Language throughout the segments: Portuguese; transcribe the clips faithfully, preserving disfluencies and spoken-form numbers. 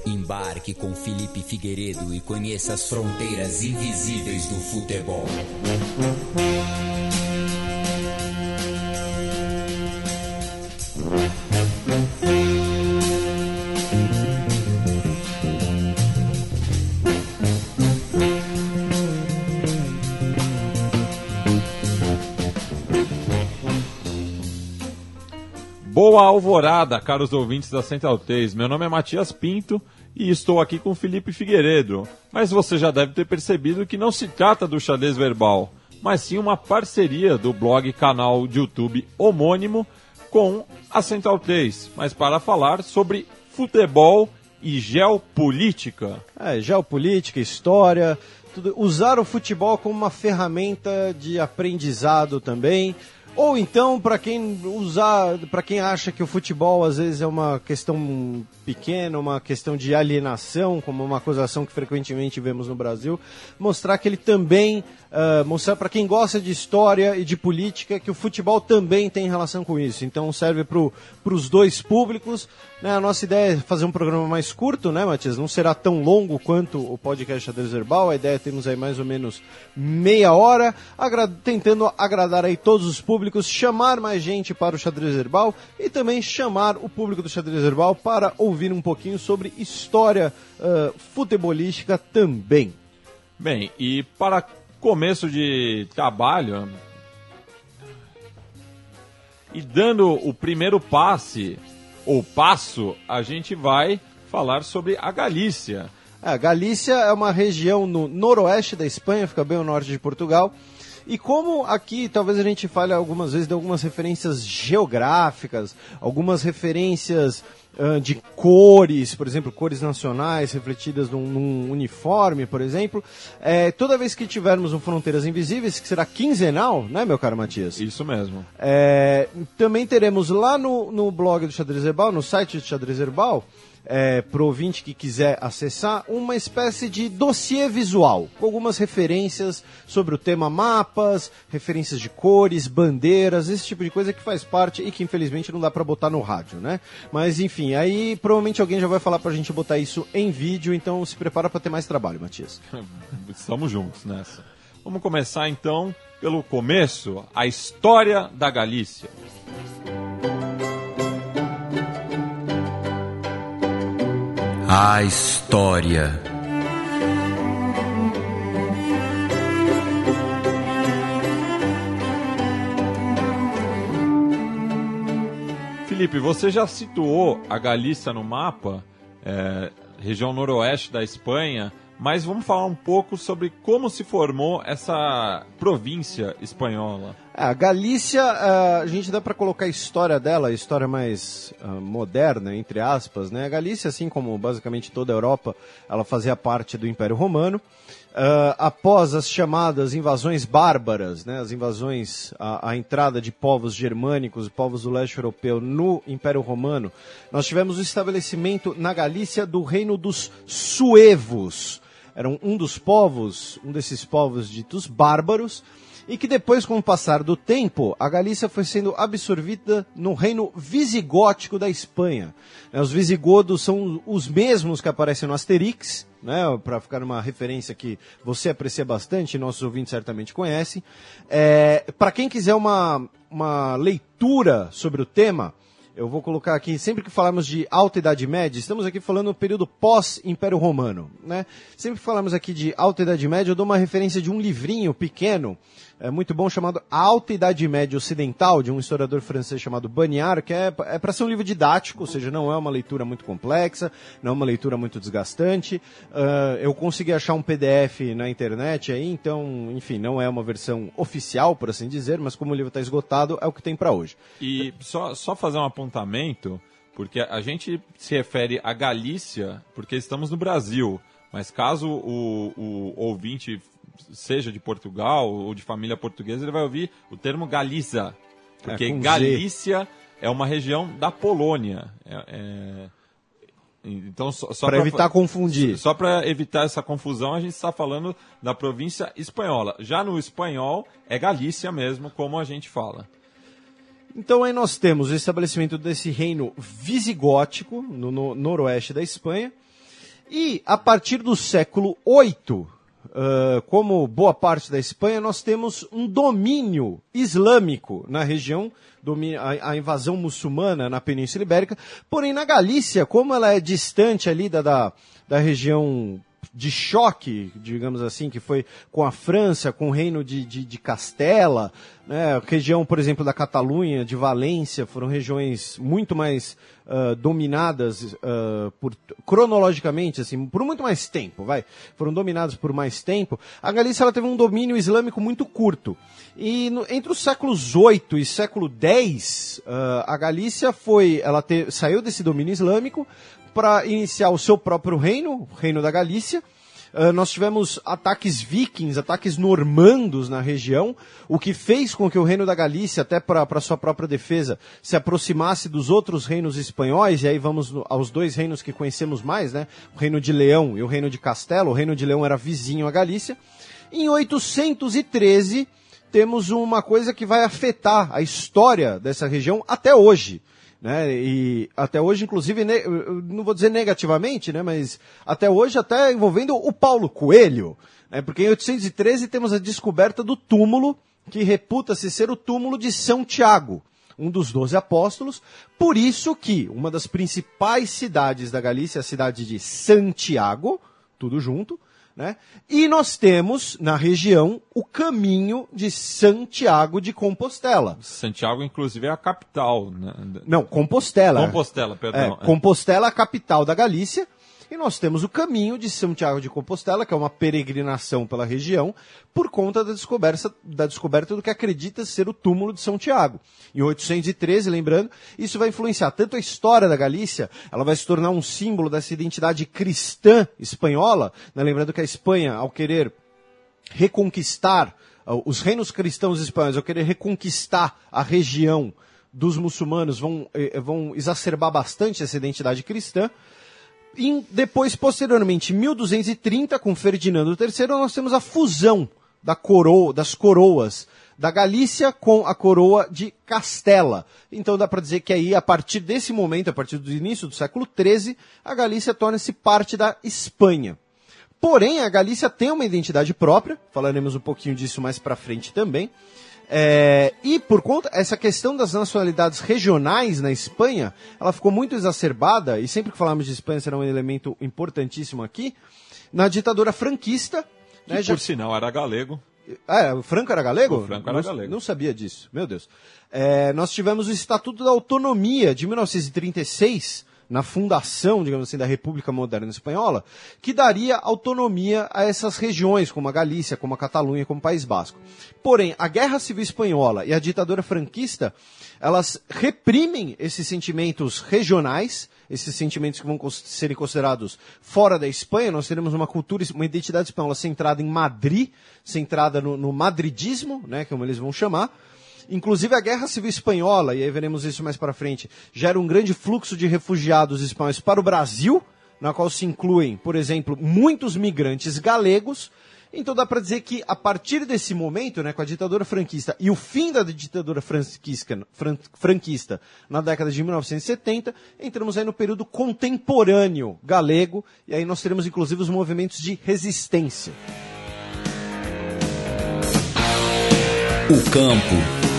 Embarque com Felipe Figueiredo e conheça as fronteiras invisíveis do futebol. Boa alvorada, caros ouvintes da Central três. Meu nome é Matias Pinto e estou aqui com Felipe Figueiredo. Mas você já deve ter percebido que não se trata do xadrez verbal, mas sim uma parceria do blog canal de YouTube homônimo com a Central três, mas para falar sobre futebol e geopolítica. É, geopolítica, história, tudo, usar o futebol como uma ferramenta de aprendizado também. Ou então, para quem usar, para quem acha que o futebol às vezes é uma questão pequena, uma questão de alienação, como uma acusação que frequentemente vemos no Brasil, mostrar que ele também, uh, mostrar para quem gosta de história e de política que o futebol também tem relação com isso. Então serve para os dois públicos. Né? A nossa ideia é fazer um programa mais curto, né, Matias? Não será tão longo quanto o podcast Xadrez Verbal. A ideia é termos aí mais ou menos meia hora, agra- tentando agradar aí todos os públicos, chamar mais gente para o Xadrez Verbal e também chamar o público do Xadrez Verbal para ouvir um pouquinho sobre história uh, futebolística também. Bem, e para começo de trabalho, e dando o primeiro passe, ou passo, a gente vai falar sobre a Galícia. A Galícia é uma região no noroeste da Espanha, fica bem ao norte de Portugal. E como aqui talvez a gente fale algumas vezes de algumas referências geográficas, algumas referências uh, de cores, por exemplo, cores nacionais refletidas num, num uniforme, por exemplo, é, toda vez que tivermos um Fronteiras Invisíveis, que será quinzenal, né, meu caro Matias? Isso mesmo. É, também teremos lá no, no blog do Xadrez Verbal, no site do Xadrez Verbal, É, para o ouvinte que quiser acessar, uma espécie de dossiê visual, com algumas referências sobre o tema mapas, referências de cores, bandeiras, esse tipo de coisa que faz parte e que infelizmente não dá para botar no rádio, né? Mas enfim, aí provavelmente alguém já vai falar para a gente botar isso em vídeo, então se prepara para ter mais trabalho, Matias. Estamos juntos nessa. Vamos começar então pelo começo, a história da Galícia. A história. Felipe, você já situou a Galícia no mapa, é, região noroeste da Espanha, mas vamos falar um pouco sobre como se formou essa província espanhola. A Galícia, a gente dá para colocar a história dela, a história mais uh, moderna, entre aspas, né? A Galícia, assim como basicamente toda a Europa, ela fazia parte do Império Romano. Uh, após as chamadas invasões bárbaras, né? As invasões, a, a entrada de povos germânicos, povos do leste europeu no Império Romano, nós tivemos o estabelecimento na Galícia do reino dos suevos. Eram um dos povos, um desses povos ditos bárbaros, e que depois, com o passar do tempo, a Galícia foi sendo absorvida no reino visigótico da Espanha. Os visigodos são os mesmos que aparecem no Asterix, né, para ficar uma referência que você aprecia bastante e nossos ouvintes certamente conhecem. É, para quem quiser uma, uma leitura sobre o tema, eu vou colocar aqui, sempre que falamos de Alta Idade Média, estamos aqui falando no período pós-Império Romano, né? Sempre que falamos aqui de Alta Idade Média, eu dou uma referência de um livrinho pequeno, é muito bom, chamado A Alta Idade Média Ocidental, de um historiador francês chamado Bagnard, que é, é para ser um livro didático, ou seja, não é uma leitura muito complexa, não é uma leitura muito desgastante. Uh, eu consegui achar um P D F na internet aí, então, enfim, não é uma versão oficial, por assim dizer, mas como o livro está esgotado, é o que tem para hoje. E só, só fazer um apontamento, porque a gente se refere à Galícia, porque estamos no Brasil, mas caso o, o ouvinte seja de Portugal ou de família portuguesa, ele vai ouvir o termo Galiza, porque é, Galícia Z. É uma região da Polônia. É, é... Então, só, só para evitar confundir. Só para evitar essa confusão, a gente está falando da província espanhola. Já no espanhol, é Galícia mesmo, como a gente fala. Então aí nós temos o estabelecimento desse reino visigótico no, no noroeste da Espanha. E a partir do século oito, uh, como boa parte da Espanha, nós temos um domínio islâmico na região, a, a invasão muçulmana na Península Ibérica. Porém, na Galícia, como ela é distante ali da, da, da região de choque, digamos assim, que foi com a França, com o reino de, de, de Castela, né? A região, por exemplo, da Catalunha, de Valência, foram regiões muito mais uh, dominadas uh, por, cronologicamente, assim, por muito mais tempo, vai, foram dominadas por mais tempo. A Galícia ela teve um domínio islâmico muito curto. E no, entre os séculos oito e século dez, uh, a Galícia foi, ela te, saiu desse domínio islâmico para iniciar o seu próprio reino, o reino da Galícia. Uh, nós tivemos ataques vikings, ataques normandos na região, o que fez com que o reino da Galícia, até para sua própria defesa, se aproximasse dos outros reinos espanhóis, e aí vamos no, aos dois reinos que conhecemos mais, né? O reino de Leão e o reino de Castelo. O reino de Leão era vizinho à Galícia. Em oitocentos e treze, temos uma coisa que vai afetar a história dessa região até hoje. Né, e até hoje, inclusive, ne- não vou dizer negativamente, né, mas até hoje até envolvendo o Paulo Coelho, né, porque em oitocentos e treze temos a descoberta do túmulo que reputa-se ser o túmulo de São Tiago, um dos doze apóstolos. Por isso que uma das principais cidades da Galícia é a cidade de Santiago, tudo junto, né? E nós temos, na região, o caminho de Santiago de Compostela. Santiago, inclusive, é a capital. Né? Não, Compostela. Compostela, perdão. É, Compostela é a capital da Galícia. E nós temos o caminho de Santiago de Compostela, que é uma peregrinação pela região, por conta da descoberta, da descoberta do que acredita ser o túmulo de São Tiago. Em oitocentos e treze, lembrando, isso vai influenciar tanto a história da Galícia, ela vai se tornar um símbolo dessa identidade cristã espanhola, né? Lembrando que a Espanha, ao querer reconquistar, os reinos cristãos espanhóis, ao querer reconquistar a região dos muçulmanos, vão, vão exacerbar bastante essa identidade cristã. E depois, posteriormente, em mil duzentos e trinta, com Ferdinando terceiro, nós temos a fusão da coroa, das coroas da Galícia com a coroa de Castela. Então dá para dizer que aí, a partir desse momento, a partir do início do século treze, a Galícia torna-se parte da Espanha. Porém, a Galícia tem uma identidade própria, falaremos um pouquinho disso mais para frente também. É, e por conta, essa questão das nacionalidades regionais na Espanha, ela ficou muito exacerbada, e sempre que falamos de Espanha será um elemento importantíssimo aqui, na ditadura franquista. Que, né, por já... sinal, era galego. Ah, o Franco era galego? O Franco era não, galego. Não sabia disso, meu Deus. É, nós tivemos o Estatuto da Autonomia de mil novecentos e trinta e seis, na fundação, digamos assim, da República Moderna Espanhola, que daria autonomia a essas regiões, como a Galícia, como a Catalunha, como o País Basco. Porém, a Guerra Civil Espanhola e a ditadura franquista, elas reprimem esses sentimentos regionais, esses sentimentos que vão serem considerados fora da Espanha. Nós teremos uma cultura, uma identidade espanhola centrada em Madrid, centrada no, no madridismo, né, como eles vão chamar. Inclusive a Guerra Civil Espanhola, e aí veremos isso mais para frente, gera um grande fluxo de refugiados espanhóis para o Brasil, na qual se incluem, por exemplo, muitos migrantes galegos. Então dá para dizer que a partir desse momento, né, com a ditadura franquista e o fim da ditadura franquista, fran, franquista na década de mil novecentos e setenta, entramos aí no período contemporâneo galego, e aí nós teremos inclusive os movimentos de resistência. O campo.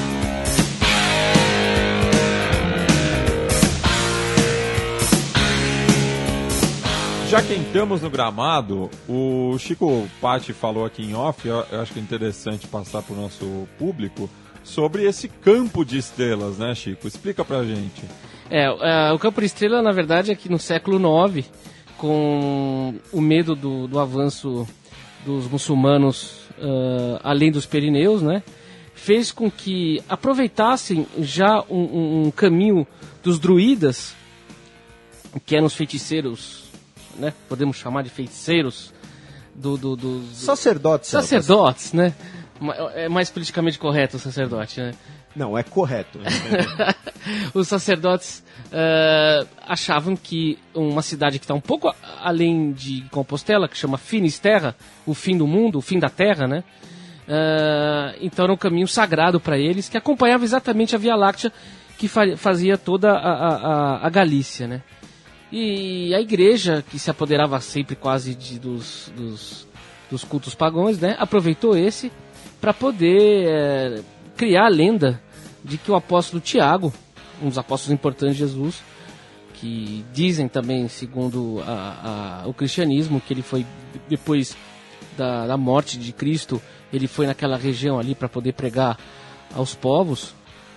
Já que estamos no gramado, o Chico Patti falou aqui em off, eu acho que é interessante passar para o nosso público, sobre esse campo de estrelas, né, Chico? Explica pra gente. É, é o campo de estrela, na verdade, é que no século nove, com o medo do, do avanço dos muçulmanos uh, além dos Pirineus, né, fez com que aproveitassem já um, um, um caminho dos druidas, que eram os feiticeiros, né? Podemos chamar de feiticeiros do, do, do, do... sacerdotes. Sacerdotes, né? É mais politicamente correto o sacerdote, né? Não, é correto. Os sacerdotes uh, achavam que uma cidade que está um pouco além de Compostela, que chama Finisterra, o fim do mundo, o fim da terra, né? Uh, então era um caminho sagrado para eles, que acompanhava exatamente a Via Láctea, que fa- fazia toda a, a, a Galícia, né? E a igreja, que se apoderava sempre quase de, dos, dos, dos cultos pagãos, né, aproveitou esse para poder é, criar a lenda de que o apóstolo Tiago, um dos apóstolos importantes de Jesus, que dizem também, segundo a, a, o cristianismo, que ele foi, depois da, da morte de Cristo, ele foi naquela região ali para poder pregar aos povos,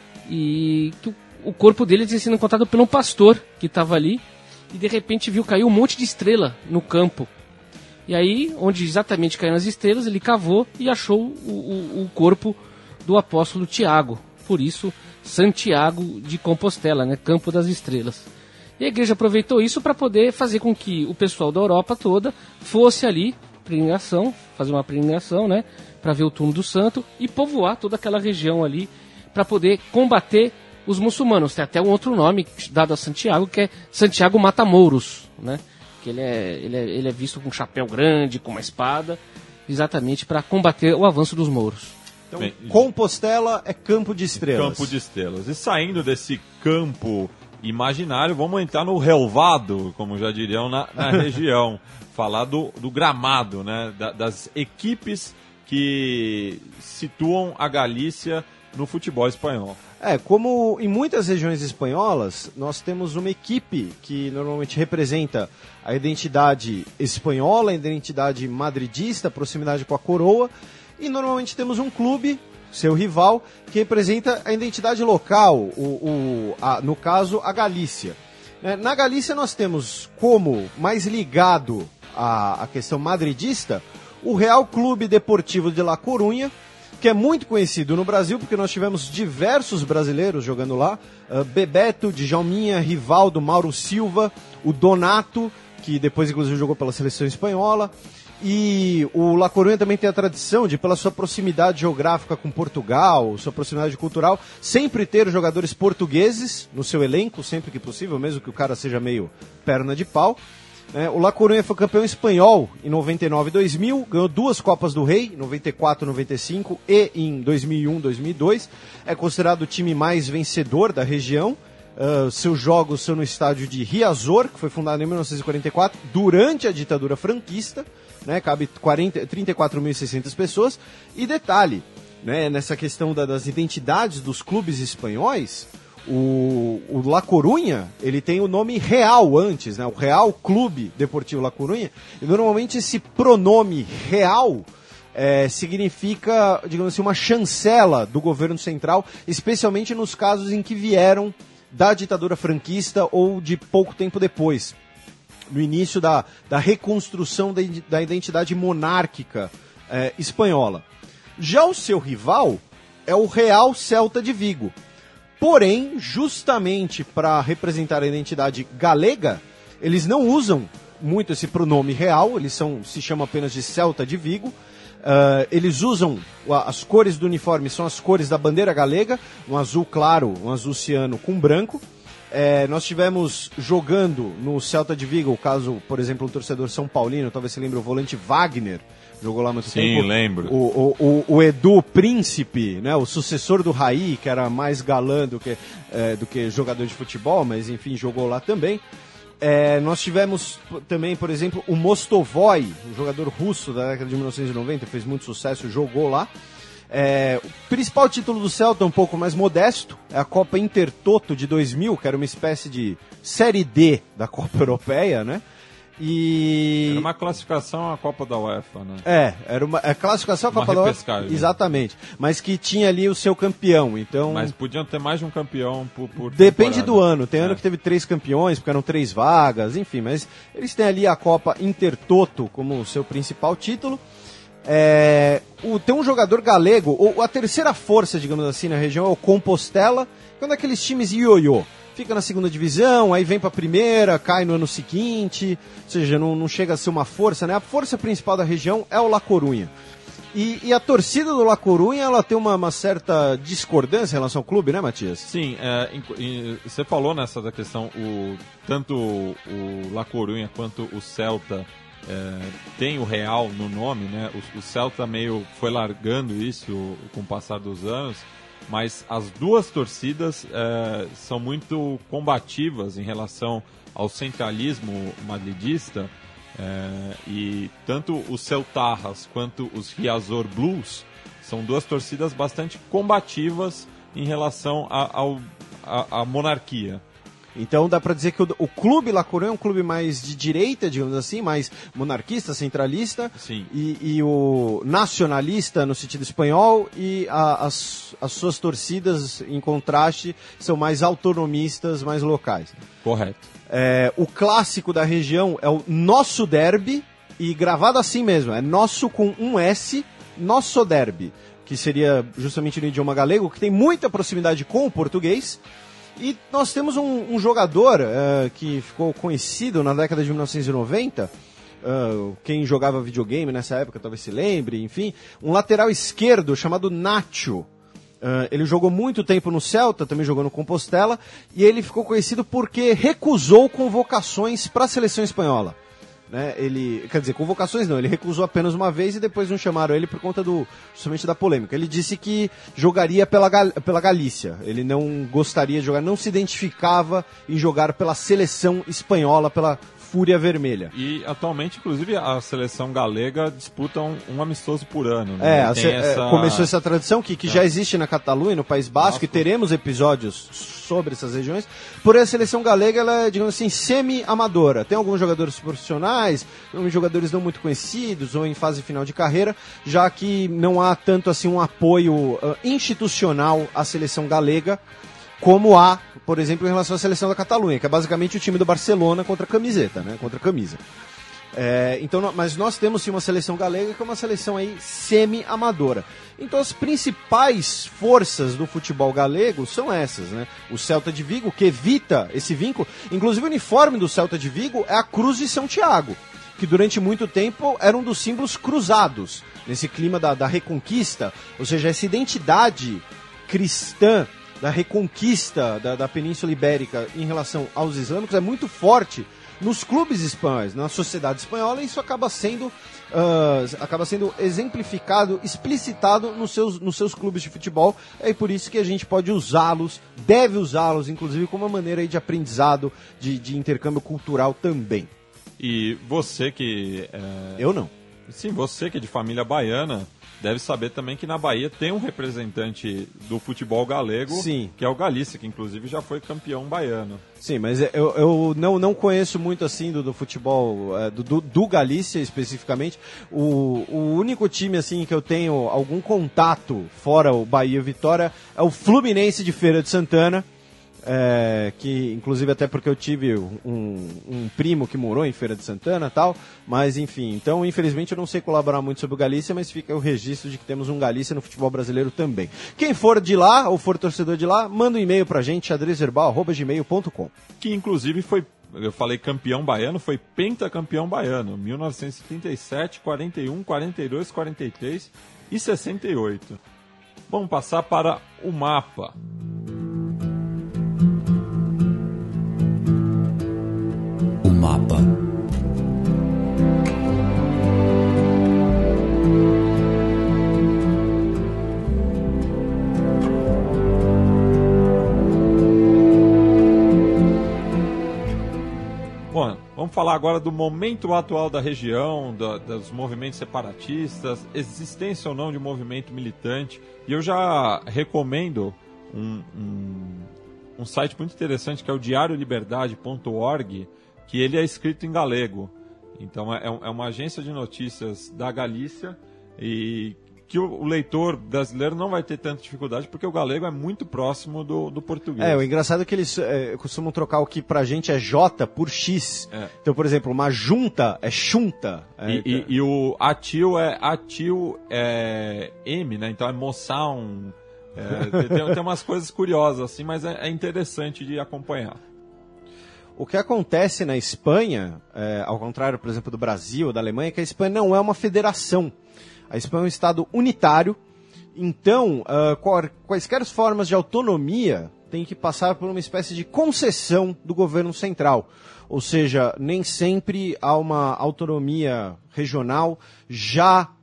e que o, o corpo dele tinha sido encontrado por um pastor que estava ali, e de repente viu cair um monte de estrela no campo. E aí, onde exatamente caíram as estrelas, ele cavou e achou o, o, o corpo do apóstolo Tiago. Por isso, Santiago de Compostela, né? Campo das Estrelas. E a igreja aproveitou isso para poder fazer com que o pessoal da Europa toda fosse ali, peregrinação, fazer uma peregrinação, né? Para ver o túmulo do santo e povoar toda aquela região ali para poder combater os muçulmanos. Tem até um outro nome dado a Santiago, que é Santiago Mata-Mouros, né? Que ele é, ele, é, ele é visto com um chapéu grande, com uma espada, exatamente para combater o avanço dos mouros. Então, Bem, Compostela é campo de estrelas. Campo de estrelas. E saindo desse campo imaginário, vamos entrar no relvado, como já diriam na, na região. Falar do, do gramado, né? Da, das equipes que situam a Galícia no futebol espanhol. É, como em muitas regiões espanholas, nós temos uma equipe que normalmente representa a identidade espanhola, a identidade madridista, a proximidade com a coroa, e normalmente temos um clube, seu rival, que representa a identidade local, o, o, a, no caso, a Galícia. Na Galícia nós temos como mais ligado à, à questão madridista o Real Clube Deportivo de La Coruña, que é muito conhecido no Brasil, porque nós tivemos diversos brasileiros jogando lá, uh, Bebeto, Djalminha, Rivaldo, Mauro Silva, o Donato, que depois inclusive jogou pela seleção espanhola, e o La Coruña também tem a tradição de, pela sua proximidade geográfica com Portugal, sua proximidade cultural, sempre ter jogadores portugueses no seu elenco, sempre que possível, mesmo que o cara seja meio perna de pau. É, o La Coruña foi campeão espanhol em noventa e nove e dois mil, ganhou duas Copas do Rei, noventa e quatro e noventa e cinco, e em dois mil e um e dois mil e dois. É considerado o time mais vencedor da região. Uh, seus jogos são no estádio de Riazor, que foi fundado em mil novecentos e quarenta e quatro, durante a ditadura franquista, né, cabe quarenta, trinta e quatro mil e seiscentas pessoas. E detalhe, né, nessa questão da, das identidades dos clubes espanhóis, O, o La Coruña, ele tem o nome real antes, né? O Real Clube Deportivo La Coruña. E normalmente esse pronome real é, significa, digamos assim, uma chancela do governo central, especialmente nos casos em que vieram da ditadura franquista ou de pouco tempo depois, no início da, da reconstrução da, da identidade monárquica é, espanhola. Já o seu rival é o Real Celta de Vigo. Porém, justamente para representar a identidade galega, eles não usam muito esse pronome real, eles são, se chamam apenas de Celta de Vigo. Uh, eles usam, as cores do uniforme são as cores da bandeira galega, um azul claro, um azul ciano com branco. É, nós tivemos jogando no Celta de Vigo, o caso, por exemplo, um torcedor são paulino, talvez você lembre o volante Wagner, jogou lá há muito Sim, tempo. Sim, lembro. O, o, o Edu Príncipe, né, o sucessor do Raí, que era mais galã do que, é, do que jogador de futebol, mas enfim, jogou lá também. É, nós tivemos também, por exemplo, o Mostovoy, um jogador russo da década de mil novecentos e noventa, fez muito sucesso, jogou lá. É, o principal título do Celta, um pouco mais modesto, é a Copa Intertoto de dois mil, que era uma espécie de Série D da Copa Europeia, né? E... Era uma classificação à Copa da UEFA, né? É, era uma é classificação à Copa da UEFA. Exatamente. Mas que tinha ali o seu campeão, então... Mas podiam ter mais de um campeão por, por Depende temporada. do ano. Tem é. ano que teve três campeões, porque eram três vagas, enfim. Mas eles têm ali a Copa Intertoto como o seu principal título. É, o, tem um jogador galego, ou a terceira força, digamos assim, na região é o Compostela, que é um daqueles times ioiô. Fica na segunda divisão, aí vem pra primeira, cai no ano seguinte, ou seja, não, não chega a ser uma força, né? A força principal da região é o La Coruña. E, e a torcida do La Coruña, ela tem uma, uma certa discordância em relação ao clube, né, Matias? Sim, é, em, em, você falou nessa da questão, o, tanto o, o La Coruña quanto o Celta é, tem o Real no nome, né? O, o Celta meio foi largando isso com o passar dos anos. mas as duas torcidas é, são muito combativas em relação ao centralismo madridista, é, e tanto os Celtarras quanto os Riazor Blues são duas torcidas bastante combativas em relação à monarquia. Então dá para dizer que o, o clube La Coruña é um clube mais de direita, digamos assim, mais monarquista, centralista. Sim. E, e o nacionalista no sentido espanhol, e a, as, as suas torcidas, em contraste, são mais autonomistas, mais locais. Correto. É, o clássico da região é o Nosso Derby, e gravado assim mesmo, é nosso com um S, Nosso Derby, que seria justamente no idioma galego, que tem muita proximidade com o português. E nós temos um, um jogador uh, que ficou conhecido na década de mil novecentos e noventa, uh, quem jogava videogame nessa época talvez se lembre, enfim, um lateral esquerdo chamado Nacho. Uh, ele jogou muito tempo no Celta, também jogou no Compostela, e ele ficou conhecido porque recusou convocações para a seleção espanhola. Né, ele, quer dizer, convocações não, ele recusou apenas uma vez e depois não chamaram ele por conta do, justamente da polêmica. Ele disse que jogaria pela, Gal, pela Galícia, ele não gostaria de jogar, não se identificava em jogar pela seleção espanhola, pela Fúria Vermelha. E atualmente, inclusive, a seleção galega disputa um, um amistoso por ano. Né? É, se, essa... é, começou essa tradição que, que é. já existe na Catalunha, no País Basco, Basco, e teremos episódios sobre essas regiões. Porém, a seleção galega, ela é, digamos assim, semi-amadora. Tem alguns jogadores profissionais, alguns jogadores não muito conhecidos ou em fase final de carreira, já que não há tanto assim um apoio uh, institucional à seleção galega, como há, por exemplo, em relação à seleção da Catalunha, que é basicamente o time do Barcelona contra a camiseta, né? Contra a camisa. É, então, mas nós temos sim uma seleção galega que é uma seleção aí semi-amadora. Então as principais forças do futebol galego são essas, né? O Celta de Vigo, que evita esse vínculo, inclusive o uniforme do Celta de Vigo é a Cruz de São Tiago, que durante muito tempo era um dos símbolos cruzados, nesse clima da, da Reconquista, ou seja, essa identidade cristã da reconquista da, da Península Ibérica em relação aos islâmicos é muito forte nos clubes espanhóis, na sociedade espanhola, e isso acaba sendo, uh, acaba sendo exemplificado, explicitado nos seus, nos seus clubes de futebol. É por isso que a gente pode usá-los, deve usá-los, inclusive, como uma maneira aí de aprendizado, de, de intercâmbio cultural também. E você que... É... Eu não. Sim, você que é de família baiana, deve saber também que na Bahia tem um representante do futebol galego, Sim. que é o Galícia, que inclusive já foi campeão baiano. Sim, mas eu, eu não, não conheço muito assim do, do futebol, é, do, do Galícia especificamente. O, o único time assim que eu tenho algum contato, fora o Bahia e Vitória, é o Fluminense de Feira de Santana. É, que inclusive até porque eu tive um, um primo que morou em Feira de Santana e tal, mas enfim, então infelizmente eu não sei colaborar muito sobre o Galícia, mas fica o registro de que temos um Galícia no futebol brasileiro também. Quem for de lá, ou for torcedor de lá, manda um e-mail pra gente, xadrez verbal arroba gmail ponto com. Que inclusive foi, eu falei campeão baiano, foi pentacampeão baiano, mil novecentos e trinta e sete, quarenta e um, quarenta e dois, quarenta e três e sessenta e oito. Vamos passar para o mapa. Mapa. Bom, vamos falar agora do momento atual da região, da, dos movimentos separatistas, existência ou não de movimento militante. E eu já recomendo um, um, um site muito interessante que é o diário liberdade ponto org, que ele é escrito em galego. Então é, é uma agência de notícias da Galícia e que o, o leitor brasileiro não vai ter tanta dificuldade porque o galego é muito próximo do, do português. É, o engraçado é que eles é, costumam trocar o que pra gente é J por X. É. Então, por exemplo, uma junta é chunta. É, e, e, e o atil é atil é M, né? Então é moção. É, tem, tem umas coisas curiosas assim, mas é, é interessante de acompanhar. O que acontece na Espanha, é, ao contrário, por exemplo, do Brasil ou da Alemanha, é que a Espanha não é uma federação. A Espanha é um estado unitário, então uh, quaisquer formas de autonomia têm que passar por uma espécie de concessão do governo central. Ou seja, nem sempre há uma autonomia regional já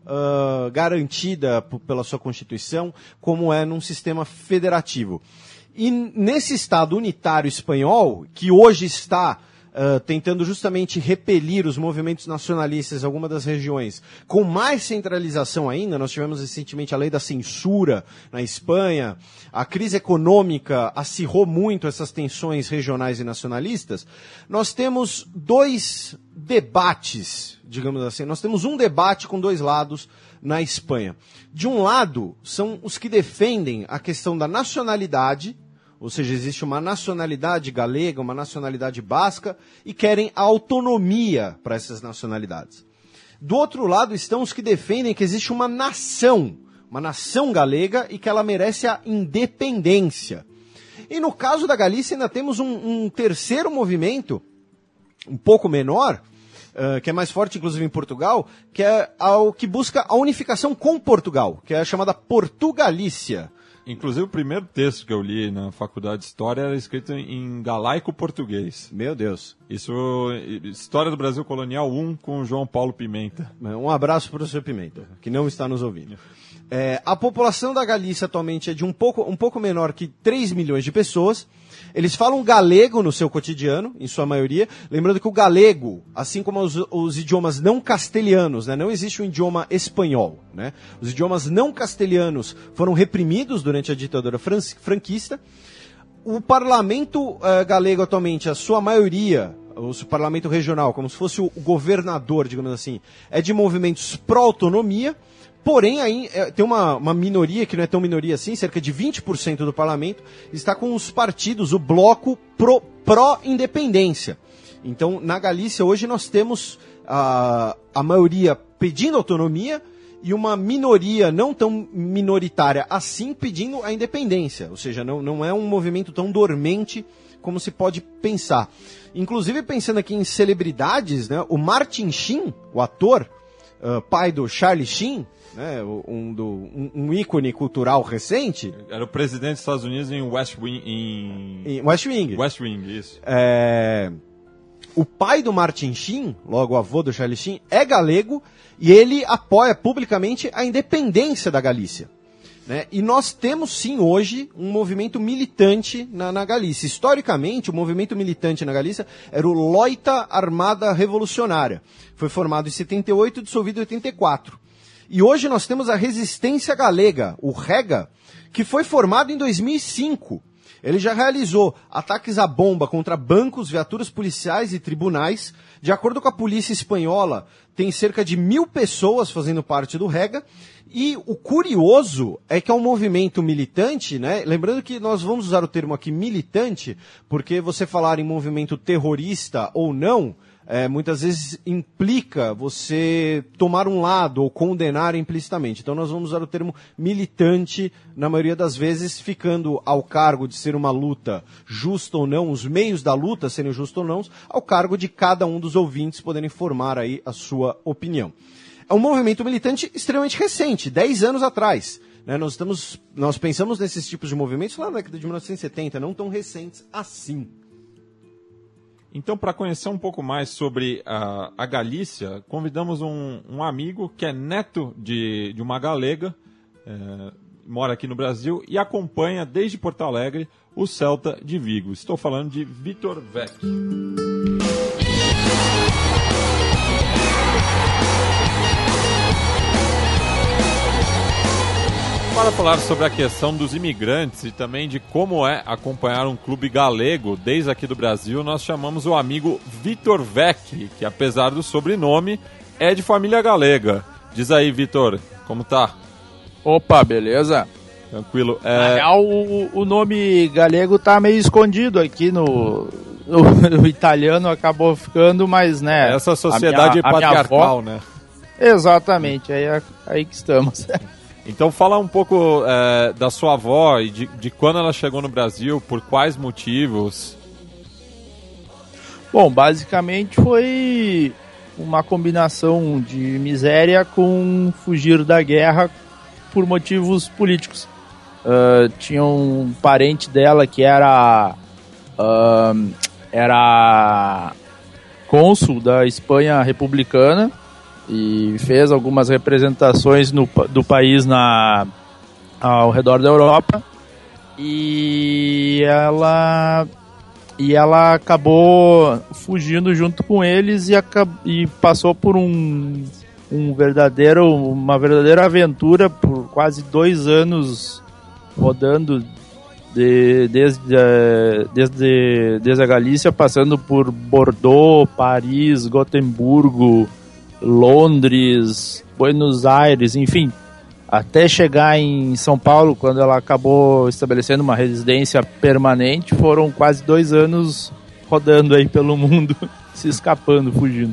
uh, garantida p- pela sua Constituição, como é num sistema federativo. E nesse Estado unitário espanhol, que hoje está uh, tentando justamente repelir os movimentos nacionalistas em algumas das regiões, com mais centralização ainda, nós tivemos recentemente a lei da censura na Espanha, a crise econômica acirrou muito essas tensões regionais e nacionalistas, nós temos dois debates, digamos assim, nós temos um debate com dois lados na Espanha. De um lado, são os que defendem a questão da nacionalidade, ou seja, existe uma nacionalidade galega, uma nacionalidade basca, e querem a autonomia para essas nacionalidades. Do outro lado estão os que defendem que existe uma nação, uma nação galega, e que ela merece a independência. E no caso da Galícia ainda temos um, um terceiro movimento, um pouco menor, uh, que é mais forte inclusive em Portugal, que é o que busca a unificação com Portugal, que é a chamada Portugalícia. Inclusive, o primeiro texto que eu li na faculdade de História era escrito em galaico-português. Meu Deus. Isso, História do Brasil Colonial um, com João Paulo Pimenta. Um abraço para o senhor Pimenta, que não está nos ouvindo. É, a população da Galícia atualmente é de um pouco, um pouco menor que três milhões de pessoas. Eles falam galego no seu cotidiano, em sua maioria. Lembrando que o galego, assim como os, os idiomas não castelhanos, né, não existe um idioma espanhol. Né? Os idiomas não castelhanos foram reprimidos durante a ditadura fran- franquista. O parlamento uh, galego atualmente, a sua maioria, o parlamento regional, como se fosse o governador, digamos assim, é de movimentos pró-autonomia. Porém, aí é, tem uma, uma minoria, que não é tão minoria assim, cerca de vinte por cento do parlamento, está com os partidos, o bloco pro, pró-independência. Então, na Galícia, hoje nós temos a, a maioria pedindo autonomia e uma minoria não tão minoritária assim pedindo a independência. Ou seja, não, não é um movimento tão dormente como se pode pensar. Inclusive, pensando aqui em celebridades, né, o Martin Sheen, o ator, uh, pai do Charlie Sheen, né, um, do, um, um ícone cultural recente. Era o presidente dos Estados Unidos em West Wing. Em... em West Wing. West Wing, isso. É... O pai do Martin Sheen, logo o avô do Charlie Sheen, é galego e ele apoia publicamente a independência da Galícia. Né? E nós temos sim hoje um movimento militante na, na Galícia. Historicamente, o movimento militante na Galícia era o Loita Armada Revolucionária. Foi formado em setenta e oito e dissolvido em oitenta e quatro. E hoje nós temos a Resistência Galega, o REGA, que foi formado em dois mil e cinco. Ele já realizou ataques à bomba contra bancos, viaturas policiais e tribunais. De acordo com a polícia espanhola, tem cerca de mil pessoas fazendo parte do REGA. E o curioso é que é um movimento militante, né? Lembrando que nós vamos usar o termo aqui militante, porque você falar em movimento terrorista ou não, É, muitas vezes implica você tomar um lado ou condenar implicitamente. Então nós vamos usar o termo militante, na maioria das vezes, ficando ao cargo de ser uma luta justa ou não, os meios da luta serem justos ou não, ao cargo de cada um dos ouvintes poderem formar aí a sua opinião. É um movimento militante extremamente recente, dez anos atrás. Né? Nós, estamos, nós pensamos nesses tipos de movimentos lá na década de mil novecentos e setenta, não tão recentes assim. Então, para conhecer um pouco mais sobre a, a Galícia, convidamos um, um amigo que é neto de, de uma galega, é, mora aqui no Brasil e acompanha desde Porto Alegre o Celta de Vigo. Estou falando de Vitor Vecchi. Para falar sobre a questão dos imigrantes e também de como é acompanhar um clube galego desde aqui do Brasil, nós chamamos o amigo Vitor Vecchi, que apesar do sobrenome, é de família galega. Diz aí, Vitor, como tá? Opa, beleza? Tranquilo. É... Na real, o, o nome galego tá meio escondido aqui no... O, o italiano acabou ficando, mas, né... Essa sociedade a minha, patriarcal, a avó... né? Exatamente, aí, aí que estamos. Então fala um pouco é, da sua avó e de, de quando ela chegou no Brasil, por quais motivos? Bom, basicamente foi uma combinação de miséria com fugir da guerra por motivos políticos. Uh, tinha um parente dela que era, uh, era cônsul da Espanha republicana e fez algumas representações no, do país na, ao redor da Europa, e ela, e ela acabou fugindo junto com eles e, acab, e passou por um, um verdadeiro, uma verdadeira aventura por quase dois anos rodando de, desde, desde, desde a Galícia, passando por Bordeaux, Paris, Gotemburgo, Londres, Buenos Aires, enfim, até chegar em São Paulo, quando ela acabou estabelecendo uma residência permanente. Foram quase dois anos rodando aí pelo mundo, se escapando, fugindo.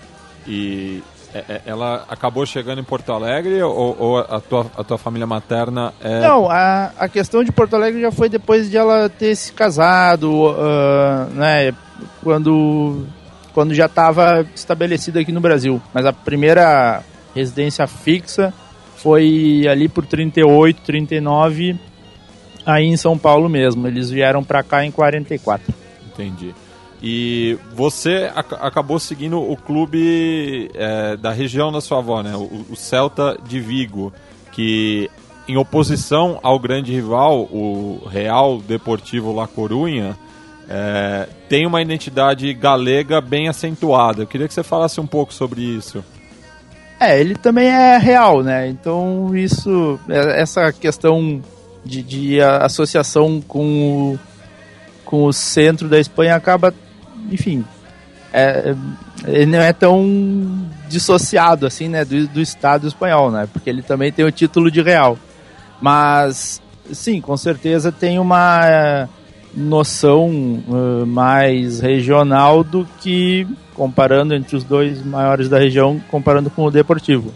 E ela acabou chegando em Porto Alegre, ou, ou a, tua, a tua família materna é... Não, a, a questão de Porto Alegre já foi depois de ela ter se casado, uh, né, quando, quando já estava estabelecida aqui no Brasil. Mas a primeira residência fixa foi ali por trinta e oito, trinta e nove, aí em São Paulo mesmo. Eles vieram para cá em quarenta e quatro. Entendi. E você ac- acabou seguindo o clube é, da região da sua avó, né? O, o Celta de Vigo, que em oposição ao grande rival, o Real Deportivo La Coruña, é, tem uma identidade galega bem acentuada. Eu queria que você falasse um pouco sobre isso. É, ele também é real, né? Então isso, essa questão de, de associação com o, com o centro da Espanha acaba, enfim, é, ele não é tão dissociado assim, né, do, do Estado espanhol, né? Porque ele também tem o título de real. Mas, sim, com certeza tem uma noção uh, mais regional do que, comparando entre os dois maiores da região, comparando com o Deportivo.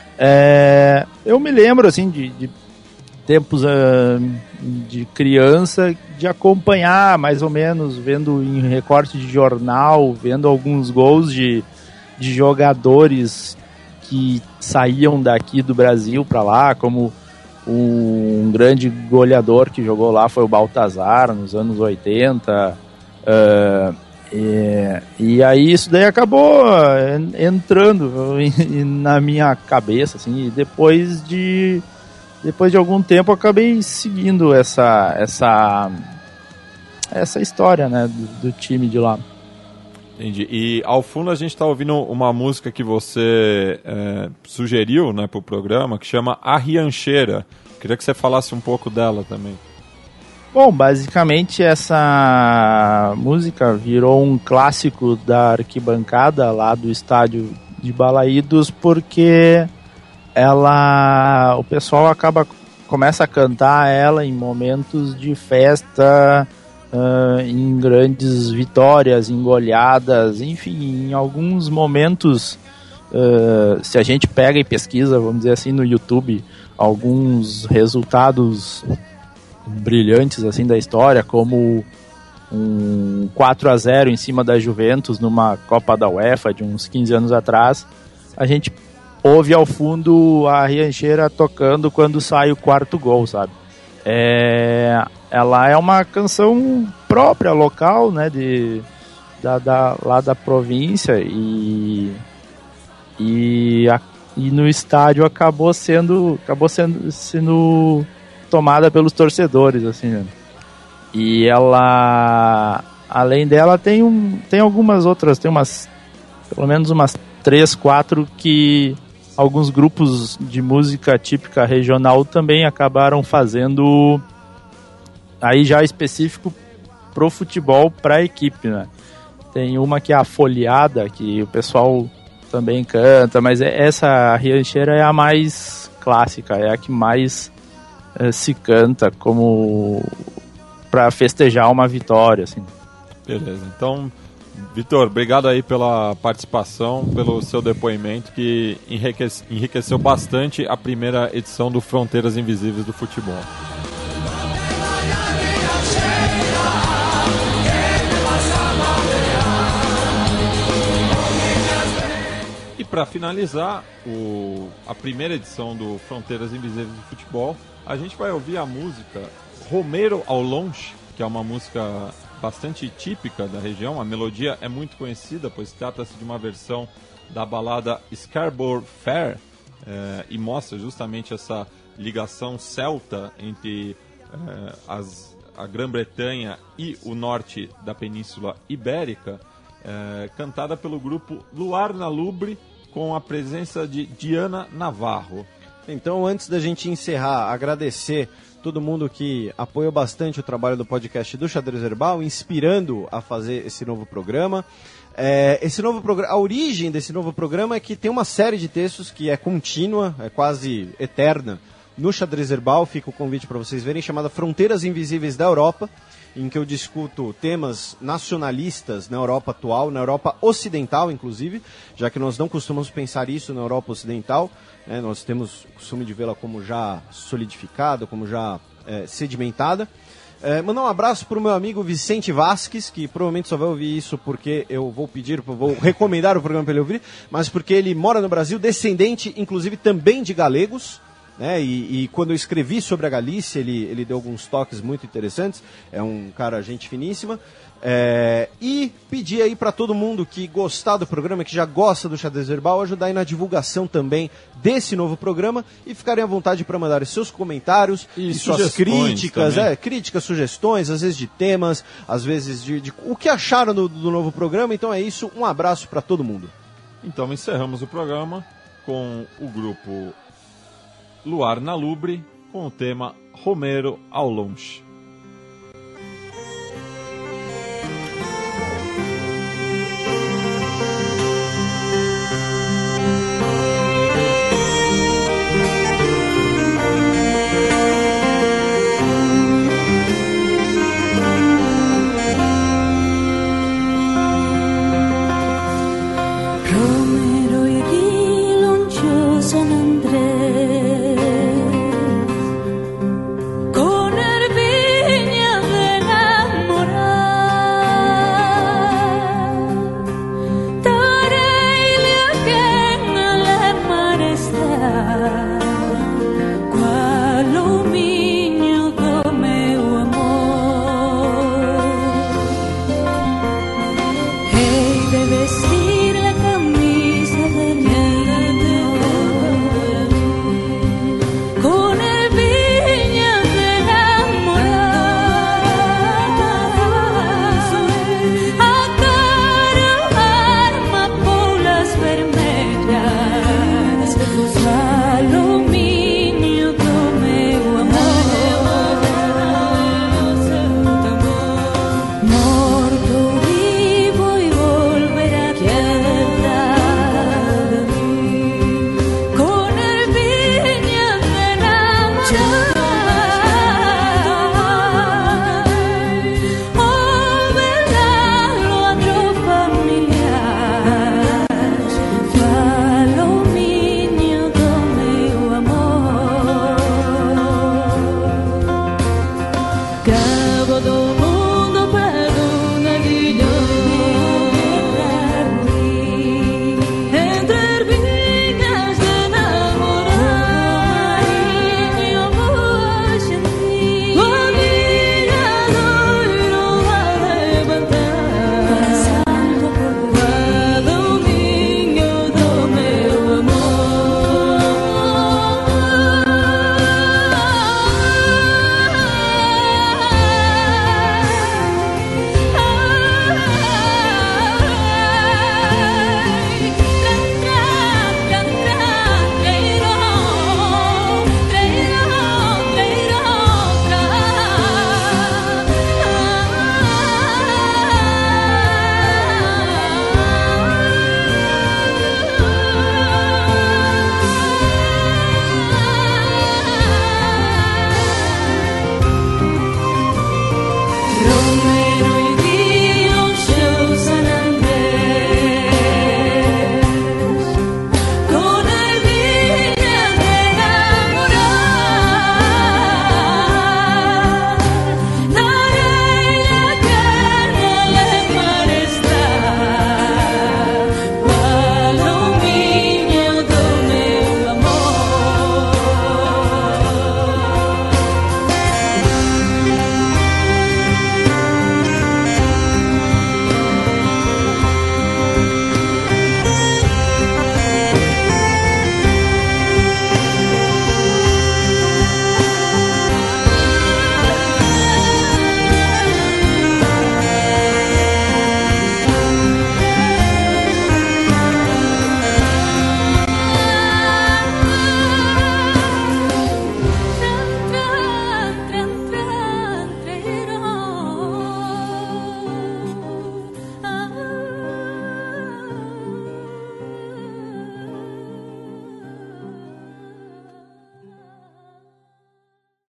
É, eu me lembro, assim, de, de tempos uh, de criança, de acompanhar, mais ou menos, vendo em recorte de jornal, vendo alguns gols de, de jogadores que saíam daqui do Brasil para lá, como um grande goleador que jogou lá foi o Baltazar, nos anos oitenta, uh, e, e aí isso daí acabou entrando na minha cabeça, assim, e depois de, depois de algum tempo eu acabei seguindo essa, essa, essa história, né, do, do time de lá. Entendi. E ao fundo a gente está ouvindo uma música que você é, sugeriu, né, para o programa, que chama A Riancheira. Queria que você falasse um pouco dela também. Bom, basicamente essa música virou um clássico da arquibancada lá do estádio de Balaídos, porque ela, o pessoal acaba, começa a cantar ela em momentos de festa, Uh, em grandes vitórias, em goleadas, enfim, em alguns momentos, uh, se a gente pega e pesquisa, vamos dizer assim, no YouTube, alguns resultados brilhantes assim da história, como um quatro a zero em cima da Juventus numa Copa da UEFA de uns quinze anos atrás, a gente ouve ao fundo a Riancheira tocando quando sai o quarto gol, sabe? É, ela é uma canção própria, local, né, de, da, da, lá da província, e, e, a, e no estádio acabou sendo, acabou sendo, sendo tomada pelos torcedores, assim, né? E ela, além dela, tem, um, tem algumas outras, tem umas, pelo menos umas três, quatro que alguns grupos de música típica regional também acabaram fazendo, aí já específico pro futebol, pra equipe, né? Tem uma que é a Folheada, que o pessoal também canta, mas essa Riancheira é a mais clássica, é a que mais é, se canta como pra festejar uma vitória, assim. Beleza, então, Vitor, obrigado aí pela participação, pelo seu depoimento, que enriquece, enriqueceu bastante a primeira edição do Fronteiras Invisíveis do Futebol. E para finalizar o, a primeira edição do Fronteiras Invisíveis do Futebol, a gente vai ouvir a música Romero ao Longe, que é uma música bastante típica da região. A melodia é muito conhecida, pois trata-se de uma versão da balada Scarborough Fair, é, e mostra justamente essa ligação celta entre é, as, a Grã-Bretanha e o norte da Península Ibérica, é, cantada pelo grupo Luar na Lubre, com a presença de Diana Navarro. Então, antes da gente encerrar, agradecer todo mundo que apoiou bastante o trabalho do podcast do Xadrez Herbal, inspirando a fazer esse novo programa. É, esse novo programa, a origem desse novo programa é que tem uma série de textos que é contínua, é quase eterna, no Xadrez Herbal. Fica o convite para vocês verem, chamada Fronteiras Invisíveis da Europa, em que eu discuto temas nacionalistas na Europa atual, na Europa ocidental, inclusive, já que nós não costumamos pensar isso na Europa ocidental, né, nós temos o costume de vê-la como já solidificada, como já é, sedimentada. É, mandar um abraço para o meu amigo Vicente Vasques, que provavelmente só vai ouvir isso porque eu vou pedir, vou recomendar o programa para ele ouvir, mas porque ele mora no Brasil, descendente, inclusive, também de galegos. Né, e, e quando eu escrevi sobre a Galícia, ele, ele deu alguns toques muito interessantes. É um cara, gente finíssima. É, e pedi aí para todo mundo que gostar do programa, que já gosta do Xadrez Herbal, ajudar aí na divulgação também desse novo programa e ficarem à vontade para mandar os seus comentários e, e suas críticas, é, críticas, sugestões, às vezes de temas, às vezes de, de o que acharam do, do novo programa. Então é isso, um abraço para todo mundo. Então encerramos o programa com o grupo Luar na Lubre, com o tema Romero ao Longe.